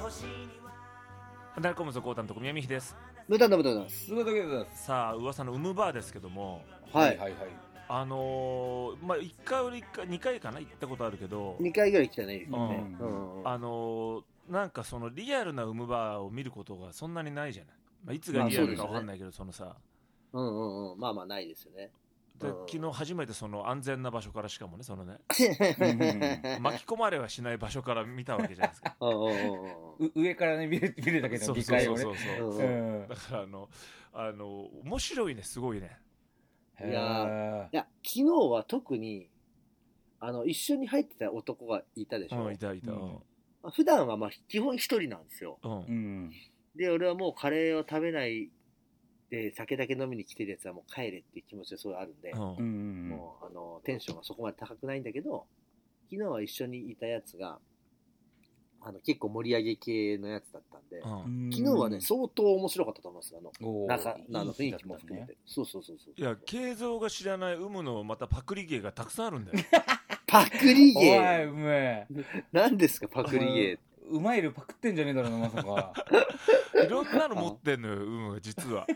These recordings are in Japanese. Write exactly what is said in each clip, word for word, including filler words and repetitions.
働くもそこうたんとこ宮美です。 無駄な無駄なすごいだけです。 さあ噂のウムバーですけども、 はいはいはい。 あのー、まあいっかいよりいっかいにかいかな行ったことあるけど、 にかいぐらい来たね、 うんうんうん、 あのー、なんかそのリアルなウムバーを見ることがそんなにないじゃない。まあ、いつがリアルかわかんないけど、まあ そ, ね、そのさ、 うんうんうん、まあまあないですよね。 で、うん、昨日初めてその安全な場所からしかもね、そのね巻き込まれはしない場所から見たわけじゃないですかうんうんうんう上からね見る見るだけの議会をね。 そうそうそうそう、うん、だからあのあの面白いね、すごいね。 いやいや昨日は特にあの一緒に入ってた男がいたでしょ、 うん、いたいた、うん、 普段はまあ基本一人なんですよ、 うん、 で俺はもうカレーを食べないで酒だけ飲みに来てるやつはもう帰れっていう気持ちがすごいあるんで、うん、もうあのテンションがそこまで高くないんだけど、昨日は一緒にいたやつがあの結構盛り上げ系のやつだったんで、うん、昨日はね相当面白かったと思います。あの中の雰囲気も含めて、そうそうそうそう。 いや、慶三が知らない有無のまたパクリ芸がたくさんあるんだよパクリ芸、 おいうめえ、 何ですかパクリ芸。 うまいるパクってんじゃねえだろうな、まさかいろんなの持ってんのよ、有無が実は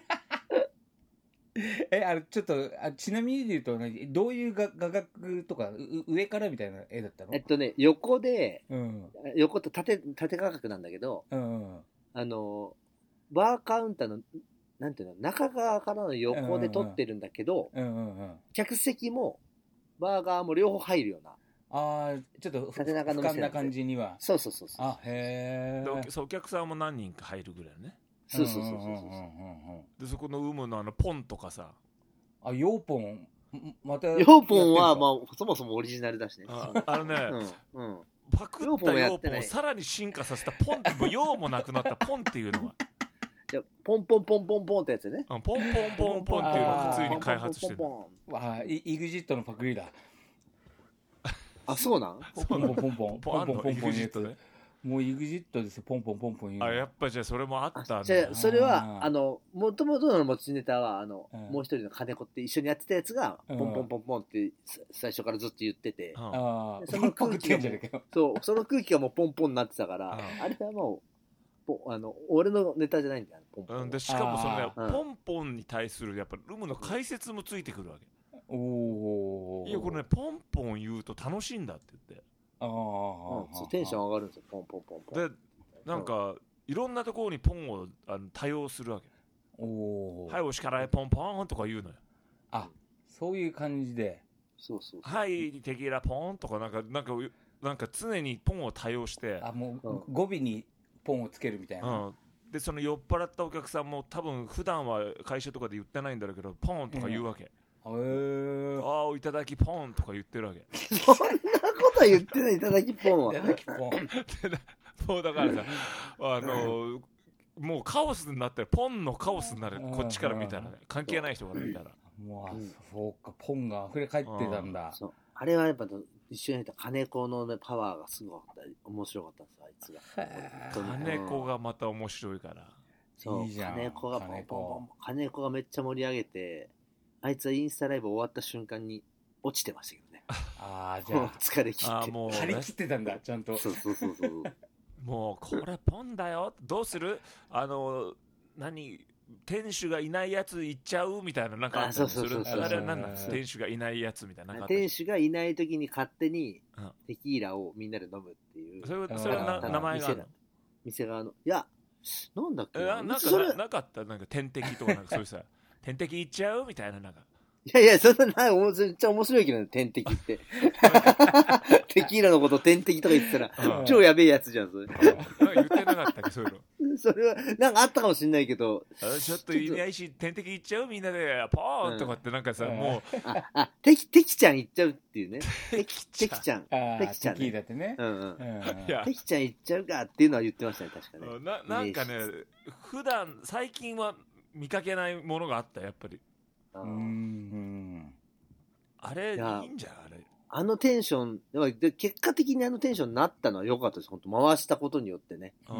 え、あれちょっとあちなみに言うと、ね、どういう画角とか上からみたいな絵だったの？ えっとね横で、 うん、 横と縦縦画角なんだけど、うん、あのバーカウンターのなんていうの中側からの横で撮ってるんだけど、うんうんうん、客席もバーガーも両方入るような、 ああちょっと縦長の俯瞰な感じには、 そうそうそうそう、 あへえ、お客さんも何人か入るぐらいね。 そうそうそうそうそう。 でそこの有無のあのポンとかさ、 あヨーポンまたヨーポンはまあそもそもオリジナルだしね。 あ, あのね、うんうん、パクったヨーポンをさらに進化させたポンってもうヨーもなくなったポンっていうのがいやポンポンポンポンポンってやつね。 ポンポンポンポンっていうのを普通に開発してる。 あイグジットのパクリだ。 あそうなん？ ポンポンポンポンポンポンポンポンイグジットね。 もうイグジットですよ、ポンポンポンポン言うの。 あ、やっぱじゃあそれもあったんだ。 じゃあそれはあの元々の持ちネタはあの、うん、もう一人の金子って一緒にやってたやつが、うん、ポンポンポンポンって最初からずっと言ってて、うん、その空気がそうその空気がもうポンポンになってたから、うん、あれはもうあの俺のネタじゃないんだよ、ポンポン、 うん、でしかもその、ね、ポンポンに対するやっぱルムの解説もついてくるわけ。おお。いやこれねポンポン言うと楽しいんだって言って。 ああ、うん、そうテンション上がるんですよ、ポンポンポンポン。 でなんか、うん、いろんなところにポンをあの多用するわけ。おお。はい、おしからいポンポンとか言うのよ。 あ、そういう感じで。 そうそうそう。 はい、テキーラポンとかなんかなんかなんか常にポンを多用して。 あ、もう、うん、語尾にポンをつけるみたいな。 うん。でその酔っ払ったお客さんも多分普段は会社とかで言ってないんだろうけど、ポンとか言うわけ。うん、へえ。ああ、いただきポンとか言ってるわけ。 そんなこと言ってない、いただきポンは。 いただきポン。 もうだからさ、あのもうカオスになってる、ポンのカオスになる、こっちから見たらね、関係ない人から見たら。 もう、うん、そうか、ポンが溢れ返ってたんだ。 そう、あれはやっぱ一緒にいた金子の、ね、パワーがすごかった、面白かったんです、あいつが。 金子がまた面白いから。 そう、いいじゃん。金子がポンポンポン、金子がめっちゃ盛り上げて、あいつはインスタライブ終わった瞬間に落ちてましたけどね。 ああ、じゃあ疲れ切って、 あもう、ね、 張り切ってたんだ、ちゃんと。 そうそうそうそう。 もうこれポンだよ、どうする、あの何店主がいないやつ行っちゃうみたいな、なんかあったりする。あれは何なんですか、店主がいないやつみたいな。 店主がいない時に勝手にテキーラをみんなで飲むっていう。 それそれはな名前があるの？ 店側の。いや、なんだっけな。 なんかなかったなんか点滴とかなんかそういうさ点滴行っちゃうみたいななんか。 いやいや、そんなない、めっちゃ面白いけどね、点滴って。テキーラのこと点滴とか言ってたら、うん、超やべえやつじゃん、それ。 言ってなかったっけ、そういうの。それは、なんかあったかもしんないけど。 あちょっといないし、点滴行っちゃうみんなで、ポーンとかってなんかさ、うん、もう。 あ、あ、テキ、テキちゃん行っちゃうっていうね。テキ、テキちゃん。 テキちゃん、ね。テキだってね。 うんうん。テキちゃん行っちゃうかっていうのは言ってましたね、確かね。 な、なんかね、普段、最近は見かけないものがあった、やっぱり。 うん。 あれいいんじゃん、あれ。 あのテンションで結果的にあのテンションになったのは良かったです。本当回したことによってね。うん。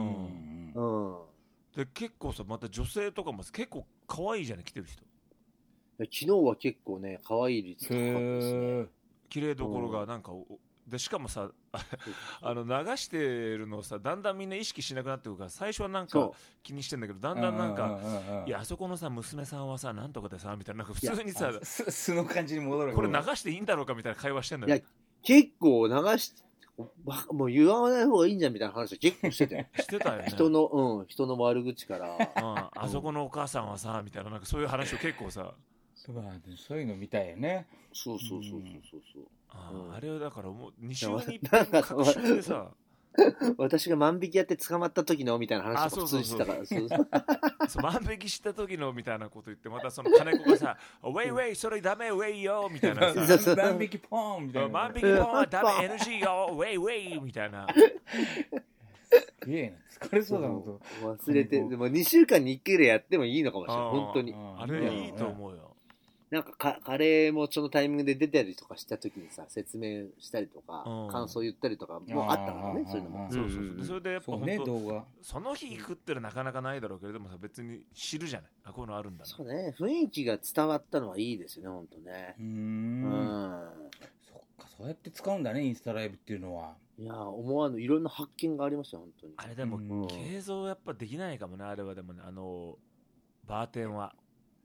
うん。で結構さ、また女性とかも結構可愛いじゃね、来てる人。 昨日は結構ね可愛い率高かったですね。 綺麗どころがなんかでしかもさあの流してるのをさだんだんみんな意識しなくなってくるから最初はなんか気にしてんだけどだんだんなんかいやあそこのさ娘さんはさなんとかでさみたいななんか普通にさ素の感じに戻るこれ流していいんだろうかみたいな会話してんだよ。 いや結構流してもう言わない方がいいんじゃんみたいな話を結構してたよしてたよね人の、うん、人の悪口から、うん、 あそこのお母さんはさみたいななんかそういう話を結構さそういうの見たいよね。 そうそうそうそうそう、うん、 あ, あれはだからもうに週にいっぺん確信でさ私が万引きやって捕まった時のみたいな話を普通にしてたからそう万引きした時のみたいなこと言ってまたその金子がさウェイウェイそれダメウェイよみたいなさ万引きポーンみたいな万引きポーンはダメ エヌジー よウェイウェイみたいなすげえな疲れそうだもんと忘れてでもにしゅうかんにいっかいぐらいやってもいいのかもしれない本当にあれいいと思うよ。 なんかかカレーもそのタイミングで出たりとかした時にさ説明したりとか、うん、感想言ったりとかもあったからねそういうのもそうそうそうそれでやっぱ本当、 ね、動画その日行くってのはなかなかないだろうけれどもさ別に知るじゃないあこういうのあるんだなそうね雰囲気が伝わったのはいいですよね本当ねうーんうんそっかそうやって使うんだねインスタライブっていうのはいや思わぬいろんな発見がありました本当にあれでも、うん、継続やっぱできないかもねあれはでもねあのバーテンは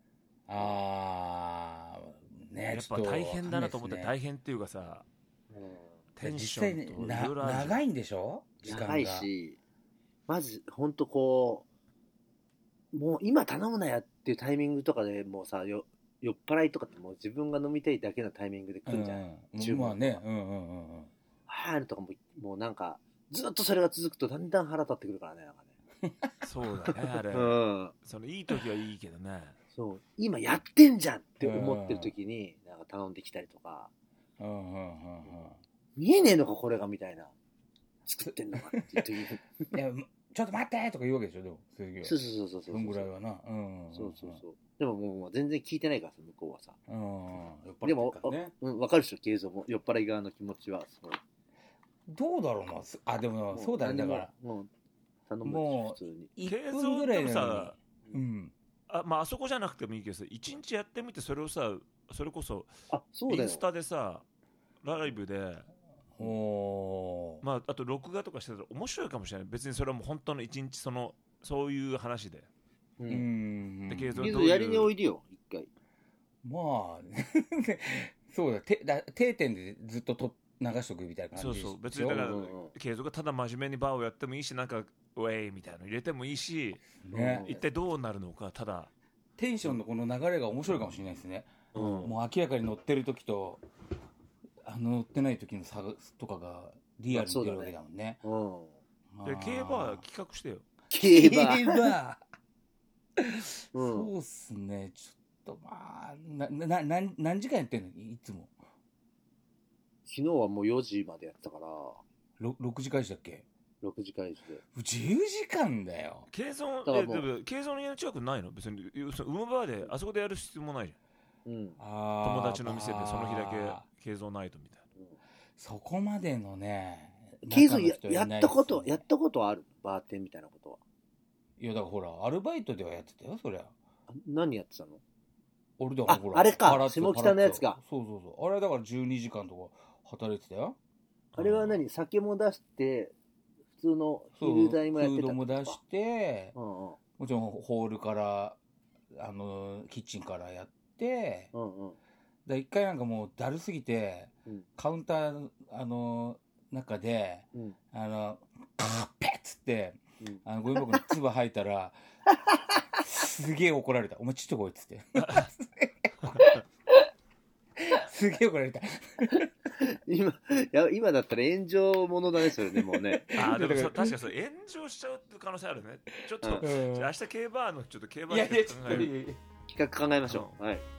あーねやっぱ大変だなと思って、ね、大変っていうかさ、うん、テンションといろいろある長いんでしょ時間が長いしまず本当こうもう今頼むなやっていうタイミングとかでもうさよ酔っ払いとかってもう自分が飲みたいだけのタイミングで来るじゃん、 うん、注文ねうんうんうんうんはーとかももうなんかずっとそれが続くとだんだん腹立ってくるからねなんかねそうだねあれ、うん、そのいい時はいいけどねそう今やってんじゃんって思ってる時になんか頼んできたりとか、うんうんうんうん、見えねえのかこれがみたいな作ってんのかっていう時にいやちょっと待ってとか言うわけでしょでもそうそうそうそうそんぐらいはな、うんうん、 そうそうそうでももう全然聞いてないからさ向こうはさ、 うん、 でも、ね、うん、分かるでしょ継続も酔っ払い側の気持ちはすごいどうだろうなあでもそうだねだからもう頼むもういっぷんぐらいさ、うんあまあ、あそこじゃなくてもいいけどさいちにちやってみてそれをさそれこそインスタでさライブでお、まあ、あと録画とかしてたら面白いかもしれない別にそれはもう本当のいちにちそのそういう話でうんうんでどういうやりにおいでよ一回まあそうだてだ定点でずっとと流しとくみたいな感じそうそう別にだから継続がただ真面目にバーをやってもいいしなんかウェイみたいなの入れてもいいし、ね、一体どうなるのかただテンションのこの流れが面白いかもしれないですね、うん、もう明らかに乗ってる時とあの乗ってない時の差とかがリアルに出るわけだもんね、 まあ、ねうん、で競馬企画してよ競馬競馬そうっすねちょっとまあななな何時間やってんのいつも昨日はもうよじまでやったからろくじ開始だっけろくじ開始でじゅうじかんだよケイゾンケイゾンの家の近くないの別に馬場であそこでやる必要もないじゃん、うん、友達の店でその日だけケイゾンナイトみたいな、うん、 そこまでのねケイゾン や, やったことやったことあるバーテンみたいなことはいやだからほらアルバイトではやってたよそりゃ何やってたの俺だからほらあ, あれか下北のやつかそうそうそうあれだからじゅうにじかんとか働いてたよあれは何酒も出して普通の昼代もやってたフードも出して、うんうん、もちろんホールからあのキッチンからやって、うんうん、だ一回なんかもうだるすぎて、うん、カウンターあの中で、うん、あのペッつって、うん、あのゴミ箱に唾吐いたらすげえ怒られたお前ちょっと来いっつってすげえ怒られた今, いや今だったら炎上ものだねそれでもうねあでも確かにそれ炎上しちゃうって可能性あるねちょっと、うん、明日競馬のちょっと競馬の企画考えましょう、うん、はい